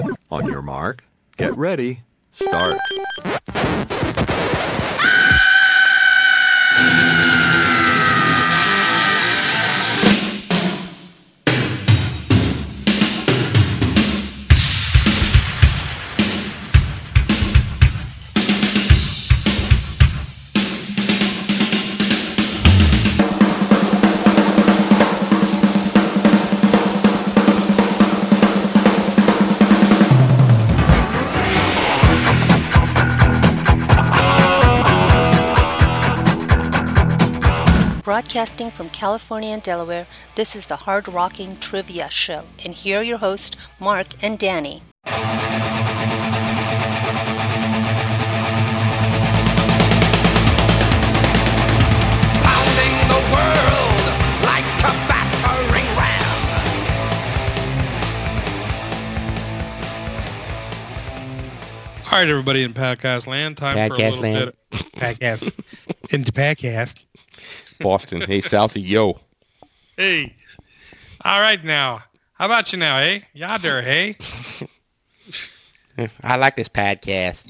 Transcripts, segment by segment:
On your mark, get ready, start. Broadcasting from California and Delaware, this is the Hard Rocking Trivia Show, and here are your hosts, Mark and Danny. Pounding the world like a battering ram. All right, everybody in podcast land, time for a Podcast little land. bit of podcast into podcast. Boston. Hey, Southie, yo. Hey, all right now. How about you now, eh? Yonder, hey? I like this podcast.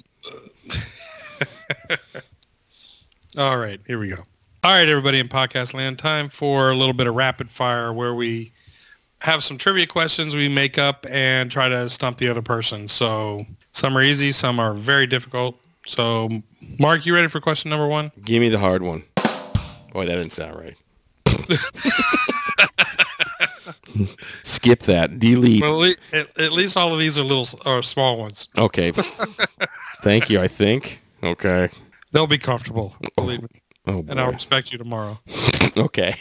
All right, here we go. All right, everybody in podcast land, time for a little bit of rapid fire where we have some trivia questions we make up and try to stump the other person. So some are easy, some are very difficult. So, Mark, you ready for question number one? Give me the hard one. Boy, that didn't sound right. Skip that. Delete. Well, at least all of these are small ones. Okay. Thank you, I think. Okay. They'll be comfortable, believe me. Oh, And I'll boy. respect you tomorrow. Okay.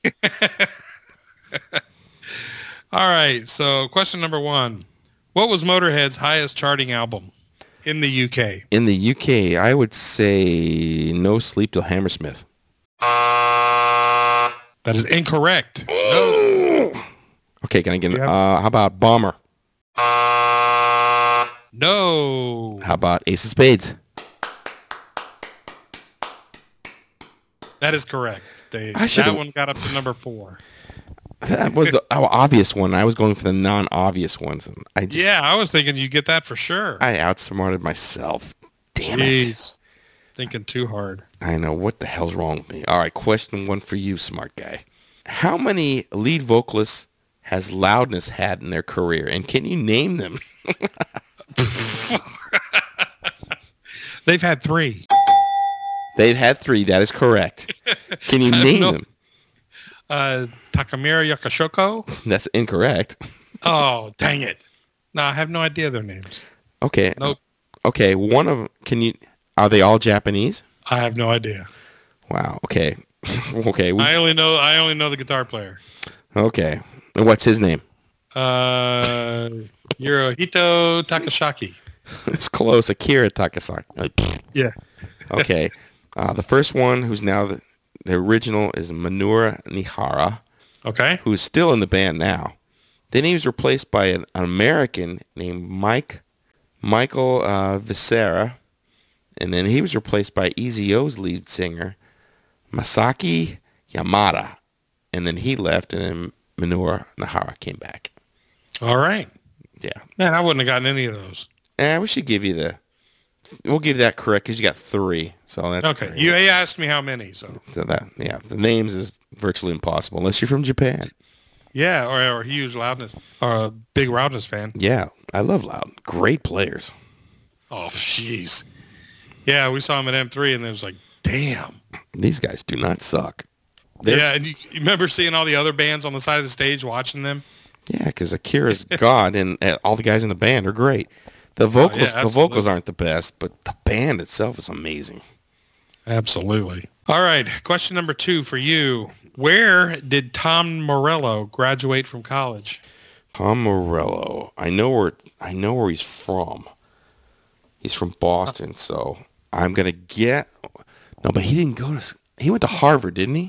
All right. So question number one. What was Motorhead's highest charting album in the UK? In the UK, I would say No Sleep Till Hammersmith. That is incorrect. No. Okay, can I get Yeah. how about Bomber? No. How about Ace of Spades? That is correct. I That should've- one got up to number 4. That was the obvious one. I was going for the non-obvious ones. And Yeah, I was thinking you get that for sure. I outsmarted myself. Damn it. Jeez. Thinking too hard. I know. What the hell's wrong with me? All right, question one for you, smart guy. How many lead vocalists has Loudness had in their career? And can you name them? They've had 3. They've had 3. That is correct. Can you I name know. them? Takamura Yakashoko. That's incorrect. Oh, dang it. No, I have no idea their names. Okay. Nope. Okay, one of them, are they all Japanese? I have no idea. Wow. Okay. Okay. I only know the guitar player. Okay. What's his name? Hirohito Takashaki. It's close. Akira Takasaki. Yeah. Okay. The first one, who's now the original, is Minoru Nihara, Okay. who's still in the band now. Then he was replaced by an American named Michael Viscera, and then he was replaced by EZO's lead singer, Masaki Yamada, and then he left, and then Minoru Nihara came back. All right. Yeah. Man, I wouldn't have gotten any of those. We should give you we'll give that correct because you got 3. So that's Okay. great. You asked me how many, so. So the names is virtually impossible unless you're from Japan. Yeah, or a huge loudness, or a big loudness fan. Yeah, I love Loud. Great players. Oh, jeez. Yeah, we saw him at M3, and it was like, damn. These guys do not suck. Yeah, and you remember seeing all the other bands on the side of the stage watching them? Yeah, because Akira's God, and all the guys in the band are great. The vocals, the absolutely. vocals aren't the best, but the band itself is amazing. Absolutely. All right, question number 2 for you. Where did Tom Morello graduate from college? Tom Morello. I know where he's from. He's from Boston, so I'm gonna get. No, but he didn't go to. He went to Harvard, didn't he?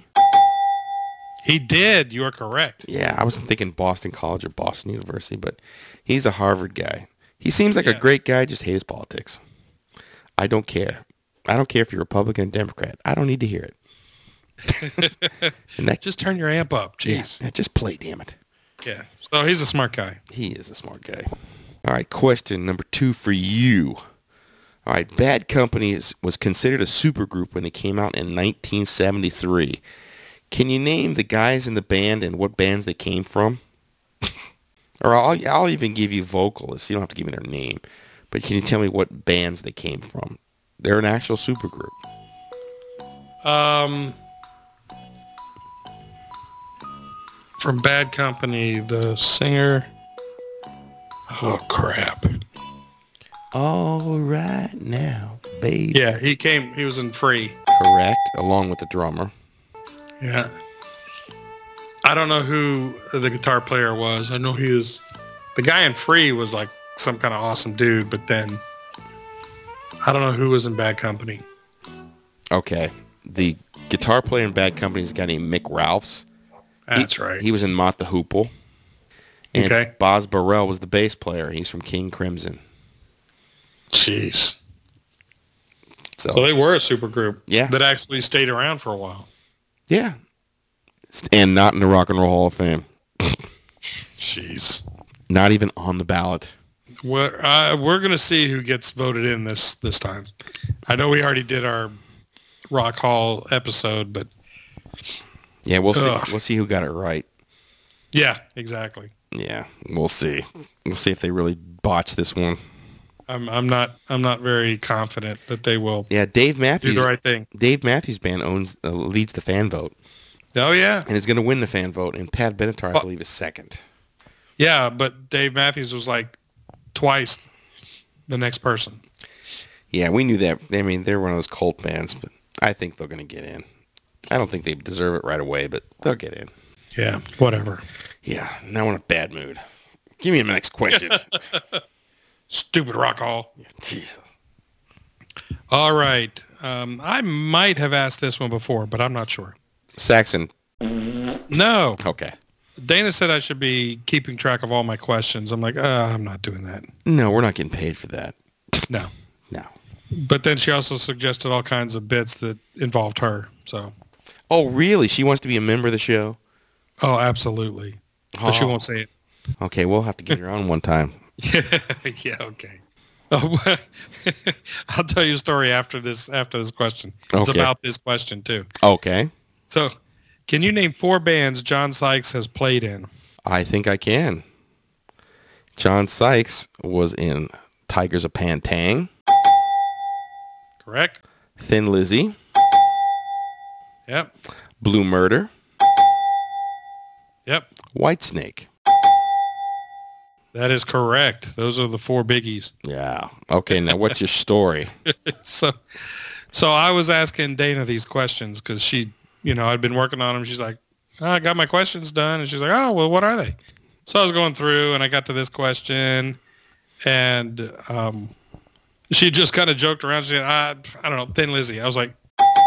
He did. You are correct. Yeah, I wasn't thinking Boston College or Boston University, but he's a Harvard guy. He seems like a Yeah. great guy, just hates politics. I don't care. I don't care if you're Republican or Democrat. I don't need to hear it. And that Just turn your amp up. yeah, Jeez. yeah, just play, damn it. Yeah. So he's a smart guy. He is a smart guy. All right, question number 2 for you. All right, Bad Company was considered a supergroup when it came out in 1973. Can you name the guys in the band and what bands they came from? Or I'll even give you vocalists. You don't have to give me their name. But can you tell me what bands they came from? They're an actual supergroup. From Bad Company, the singer... Oh, crap. All right now, baby. Yeah, he was in Free. Correct, along with the drummer. Yeah. I don't know who the guitar player was. I know he was... The guy in Free was like some kind of awesome dude, but then... I don't know who was in Bad Company. Okay. The guitar player in Bad Company is a guy named Mick Ralphs. That's right. He was in Mott the Hoople. And Okay. Boz Burrell was the bass player. He's from King Crimson. Jeez. So they were a super group. Yeah. That actually stayed around for a while. yeah. And not in the Rock and Roll Hall of Fame. Jeez. Not even on the ballot. We're going to see who gets voted in this time. I know we already did our Rock Hall episode, but... Yeah, we'll see. Ugh. We'll see who got it right. Yeah, exactly. Yeah, we'll see. We'll see if they really botch this one. I'm not very confident that they will Yeah, Dave Matthews. do the right thing. Dave Matthews Band leads the fan vote Oh yeah, and is going to win the fan vote. And Pat Benatar, I believe, is second. yeah, but Dave Matthews was like twice the next person. Yeah, we knew that. I mean, they're one of those cult bands, but I think they're going to get in. I don't think they deserve it right away, but they'll get in. Yeah, whatever. Yeah, now I'm in a bad mood. Give me the next question. Stupid Rock Hall. Jesus. All right. I might have asked this one before, but I'm not sure. Saxon. No. Okay. Dana said I should be keeping track of all my questions. I'm like, I'm not doing that. No, we're not getting paid for that. No. No. But then she also suggested all kinds of bits that involved her. So, Oh, really? She wants to be a member of the show? oh, absolutely. But she Oh. won't say it. Okay, we'll have to get her on one time. Yeah, okay. Oh, I'll tell you a story after this question. It's Okay. about this question too. Okay. So, can you name 4 bands John Sykes has played in? I think I can. John Sykes was in Tigers of Pantang, Correct? Thin Lizzy, Yep. Blue Murder, Yep. Whitesnake. That is correct. Those are the 4 biggies. Yeah. Okay, now what's your story? So I was asking Dana these questions because she, I'd been working on them. She's like, I got my questions done. And she's like, oh, well, what are they? So I was going through and I got to this question and she just kind of joked around. She said, I don't know, Thin Lizzy. I was like,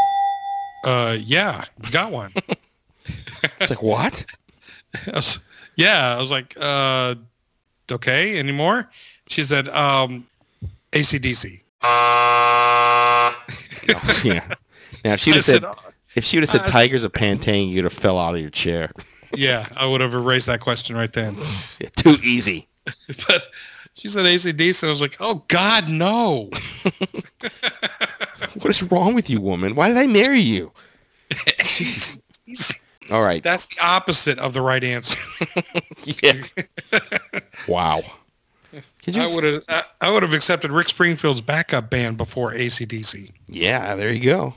yeah, you got one. It's like, what? I was like, okay, any more? She said, AC/DC. Oh, yeah. Now, if she would have said Tigers of Pantang, you'd have fell out of your chair. Yeah, I would have erased that question right then. Yeah, too easy. But she said AC/DC, and I was like, oh, God, no. What is wrong with you, woman? Why did I marry you? Jeez. All right. That's the opposite of the right answer. Yeah. Wow. I would have accepted Rick Springfield's backup band before AC/DC. Yeah, there you go.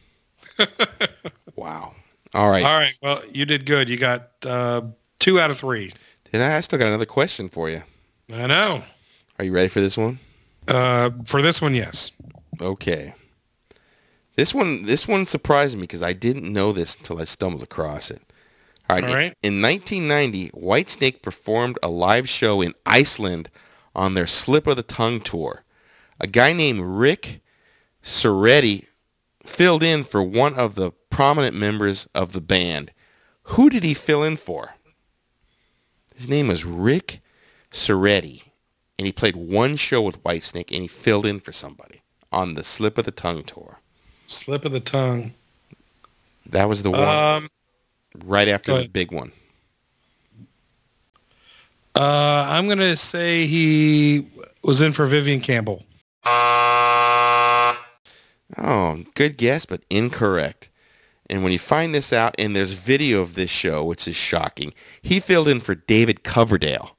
Wow. All right. All right, well, you did good. You got 2 out of 3. And I still got another question for you. I know. Are you ready for this one? For this one, yes. Okay. This one surprised me because I didn't know this until I stumbled across it. All right. All right. In 1990, Whitesnake performed a live show in Iceland on their Slip of the Tongue tour. A guy named Rick Soretti filled in for one of the prominent members of the band. Who did he fill in for? His name was Rick Soretti, and he played one show with Whitesnake, and he filled in for somebody on the Slip of the Tongue tour. Slip of the tongue. That was the one right after go the ahead. big one. I'm going to say he was in for Vivian Campbell. Oh, good guess, but incorrect. And when you find this out, and there's video of this show, which is shocking, he filled in for David Coverdale.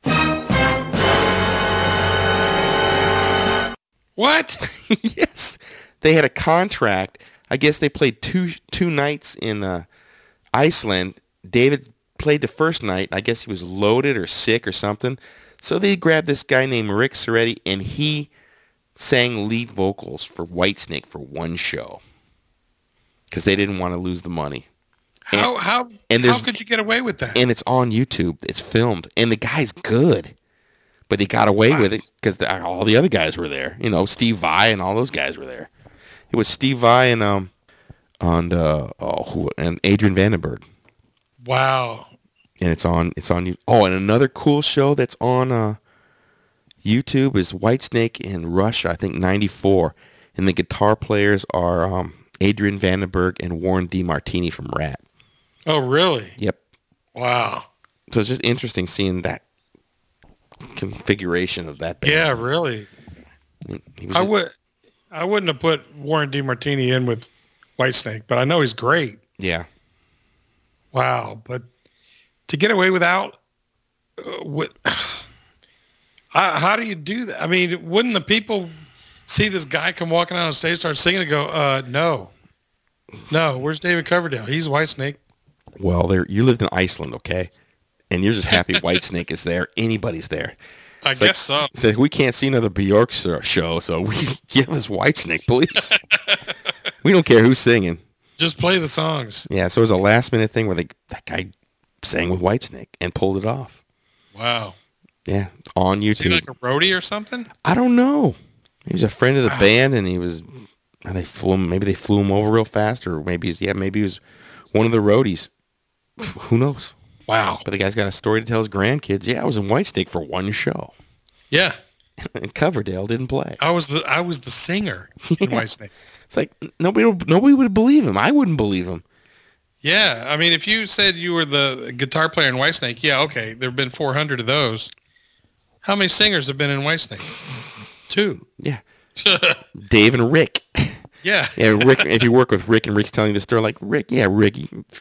What? Yes. They had a contract. I guess they played two nights in Iceland. David played the first night. I guess he was loaded or sick or something. So they grabbed this guy named Rick Soretti, and he sang lead vocals for Whitesnake for one show because they didn't want to lose the money. How could you get away with that? And it's on YouTube. It's filmed, and the guy's good, but he got away with it because all the other guys were there. You know, Steve Vai and all those guys were there. It was Steve Vai and and Adrian Vandenberg. Wow. And it's on you. Oh, and another cool show that's on YouTube is Whitesnake in Russia, I think 94. And the guitar players are Adrian Vandenberg and Warren DeMartini from Rat. Oh, really? Yep. Wow. So it's just interesting seeing that configuration of that band. Yeah, really. I wouldn't have put Warren DeMartini in with Whitesnake, but I know he's great. Yeah. Wow, but to get away without how do you do that? I mean, wouldn't the people see this guy come walking out on stage, start singing, and go, no, where's David Coverdale? He's Whitesnake. Well, you lived in Iceland, okay? And you're just happy Whitesnake is there. Anybody's there. I guess so. So we can't see another Bjork show, so we give us Whitesnake, please. We don't care who's singing. Just play the songs. Yeah, so it was a last-minute thing where that guy sang with Whitesnake and pulled it off. Wow. Yeah, on YouTube. Is he like a roadie or something? I don't know. He was a friend of the band, and they flew him over real fast, or maybe he was one of the roadies. Who knows? Wow. But the guy's got a story to tell his grandkids. Yeah, I was in Whitesnake for one show. Yeah. And Coverdale didn't play. I was the singer in Whitesnake. It's like nobody would believe him. I wouldn't believe him. Yeah, I mean, if you said you were the guitar player in Whitesnake, yeah, okay, there have been 400 of those. How many singers have been in Whitesnake? 2. Yeah. Dave and Rick. Yeah. Yeah, Rick. If you work with Rick and Rick's telling you the story, like, Rick, yeah, Rick,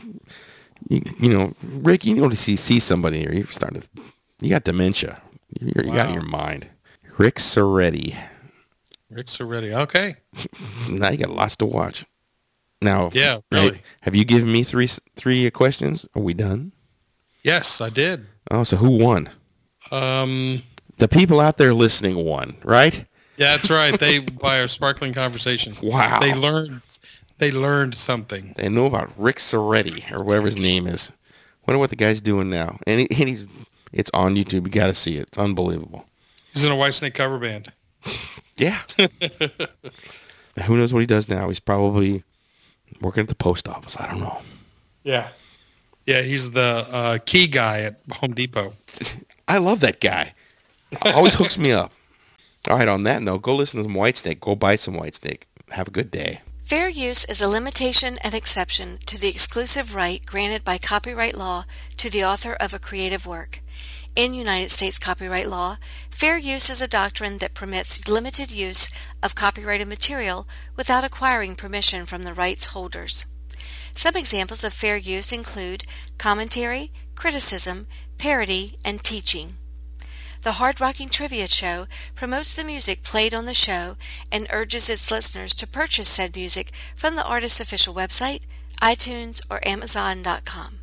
Rick, you know, to see somebody here, you got dementia. You got in your mind. Rick Soretti. Rick Soretti. Okay. Now you got lots to watch. Now, yeah, really. Have you given me three questions? Are we done? Yes, I did. Oh, so who won? The people out there listening won, right? Yeah, that's right. They by our sparkling conversation. Wow. They learned something. They know about Rick Soretti or whatever his name is. Wonder what the guy's doing now. And it's on YouTube. You got to see it. It's unbelievable. He's in a Whitesnake cover band. Yeah. Who knows what he does now? He's probably working at the post office. I don't know. Yeah. Yeah, he's the key guy at Home Depot. I love that guy. Always hooks me up. All right, on that note, go listen to some Whitesnake. Go buy some Whitesnake. Have a good day. Fair use is a limitation and exception to the exclusive right granted by copyright law to the author of a creative work. In United States copyright law, fair use is a doctrine that permits limited use of copyrighted material without acquiring permission from the rights holders. Some examples of fair use include commentary, criticism, parody, and teaching. The Hard Rocking Trivia Show promotes the music played on the show and urges its listeners to purchase said music from the artist's official website, iTunes, or Amazon.com.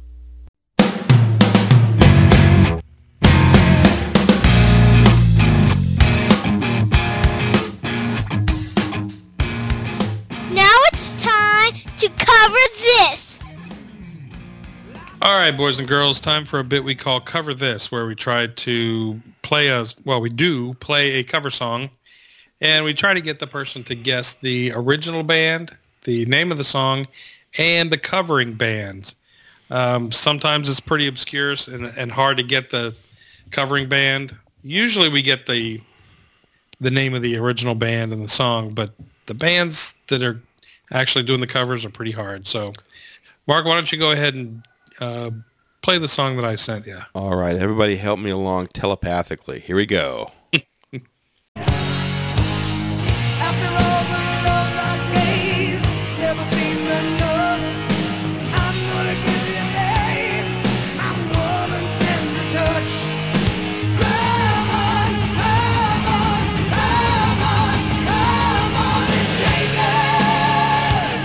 Now it's time to cover this. All right, boys and girls, time for a bit we call Cover This, where we try to play a cover song, and we try to get the person to guess the original band, the name of the song, and the covering band. Sometimes it's pretty obscure and hard to get the covering band. Usually we get the name of the original band and the song, but the bands that are actually doing the covers are pretty hard. So, Mark, why don't you go ahead and play the song that I sent you. All right, everybody help me along telepathically. Here we go. After all the love I gave, never seemed enough. I'm gonna give you a name. I'm warm and tender touch. Come on, come on, come on, come on and take it.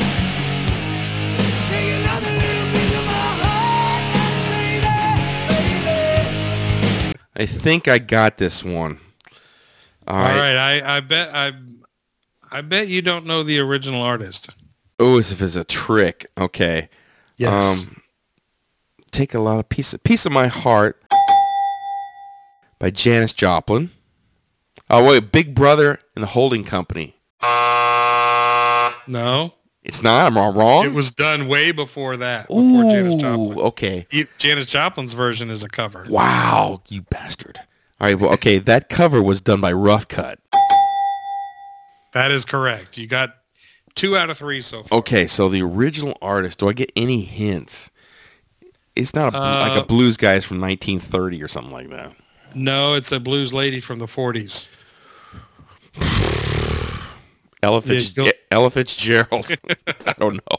Take another little piece of my heart, baby, baby. I think I got this one. All right. I bet you don't know the original artist. Oh, as if it's a trick. Okay. Yes. Take a lot of piece of my heart by Janis Joplin. Oh wait, Big Brother and the Holding Company. No. It's not. I'm wrong. It was done way before that. Before Janis Joplin. Okay. Janis Joplin's version is a cover. Wow, you bastard. All right. Well, okay. That cover was done by Rough Cut. That is correct. You got 2 out of 3 so far. Okay. So the original artist. Do I get any hints? It's not like a blues guy from 1930 or something like that. No, it's a blues lady from the 40s. Ella Fitzgerald. I don't know.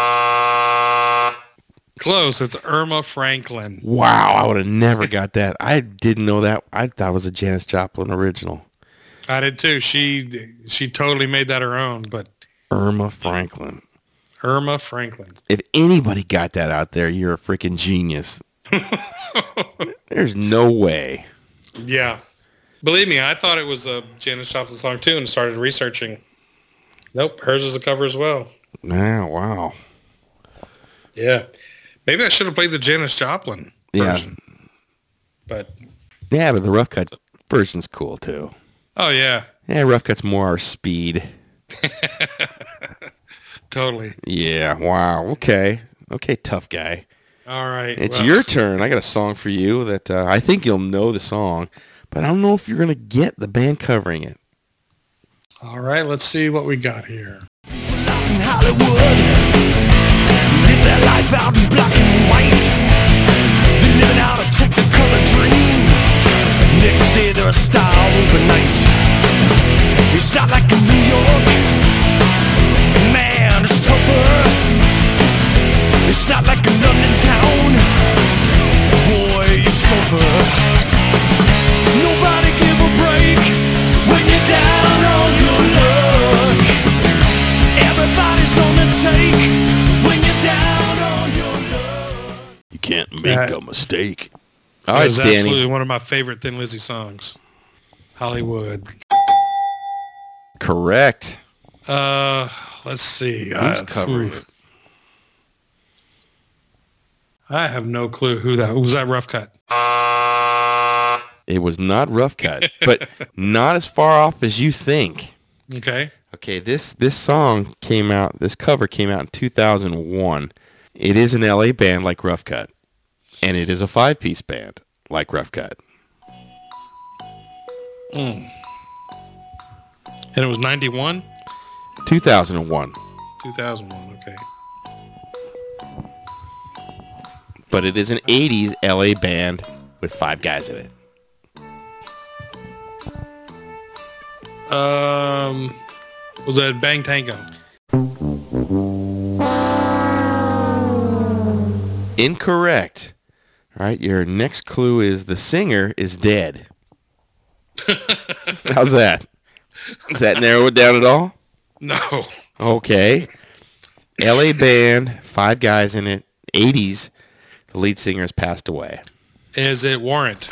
Close. It's Irma Franklin. Wow, I would have never got that. I didn't know that. I thought it was a Janis Joplin original. I did too. She totally made that her own, but Irma Franklin. Irma Franklin. If anybody got that out there, you're a freaking genius. There's no way. Yeah. Believe me, I thought it was a Janis Joplin song too and started researching. Nope, hers is a cover as well. Ah, wow. Yeah. Maybe I should have played the Janis Joplin version. But the Rough Cut version's cool too. Oh yeah. Yeah, Rough Cut's more our speed. Totally. Yeah, wow. Okay, tough guy. All right. It's your turn. I got a song for you that I think you'll know the song, but I don't know if you're going to get the band covering it. All right, let's see what we got here. Out in Hollywood, live their life out in black and white. They're living out a technicolor dream. Next day they're a star overnight. It's not like in New York, man, it's tougher. It's not like in London town, boy, it's over. Nobody give a break when you're down on your luck. Everybody's on the take when you're down on your luck. You can't make a mistake. All That right, was Danny. absolutely one of my favorite Thin Lizzy songs. Hollywood. Correct. Let's see. Who's covering it? I have no clue who that was. That Rough Cut? It was not Rough Cut, but not as far off as you think. Okay. Okay, this song came out, this cover came out in 2001. It is an LA band like Rough Cut, and it is a 5-piece band like Rough Cut. And it was 91? 2001. 2001, okay. But it is an 80s LA band with 5 guys in it. Was that Bang Tango? Incorrect. All right, your next clue is the singer is dead. How's that? Does that narrow it down at all? No. Okay. LA band, 5 guys in it, 80s. The lead singer has passed away. Is it Warrant?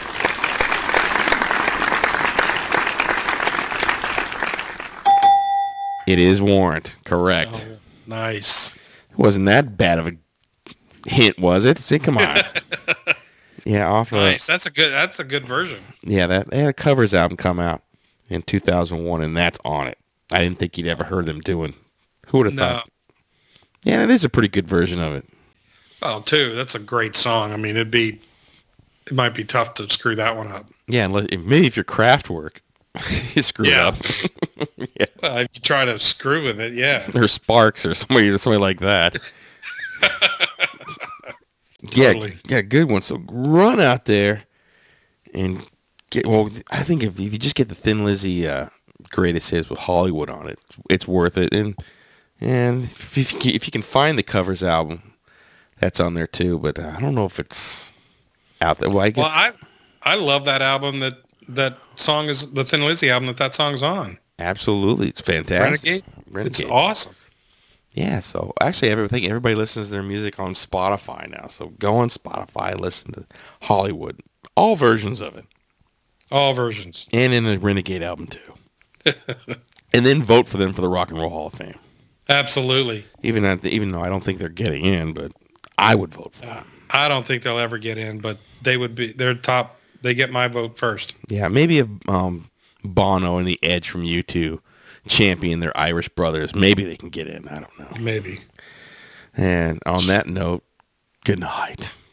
It is Warrant. Correct. Oh, nice. Wasn't that bad of a hint, was it? See, come on. Yeah, off of Nice. That's a good version. yeah, they had a covers album come out in 2001, and that's on it. I didn't think you'd ever heard them doing. Who would have No. thought? Yeah, it is a pretty good version of it. Oh, too. That's a great song. I mean, it might be tough to screw that one up. Yeah, maybe if your craft work, you screw it Yeah. up. Yeah. Well, if you try to screw with it, yeah. Or Sparks or somebody like that. Totally. Yeah, good one. So run out there and get. Well, I think if you just get the Thin Lizzy greatest hits with Hollywood on it, it's worth it. And if you can find the covers album, that's on there too. But I don't know if it's out there. Well, I love that album. That song is the Thin Lizzy album. That song's on. Absolutely, it's fantastic. Renegade. It's awesome. Yeah, so actually I think everybody listens to their music on Spotify now. So go on Spotify, listen to Hollywood. All versions of it. All versions. And in the Renegade album too. And then vote for them for the Rock and Roll Hall of Fame. Absolutely. Even though I don't think they're getting in, but I would vote for them. I don't think they'll ever get in, but they're top. They get my vote first. Yeah, maybe if Bono and the Edge from U2 champion their Irish brothers, maybe they can get in. I don't know. Maybe. And on that note, good night.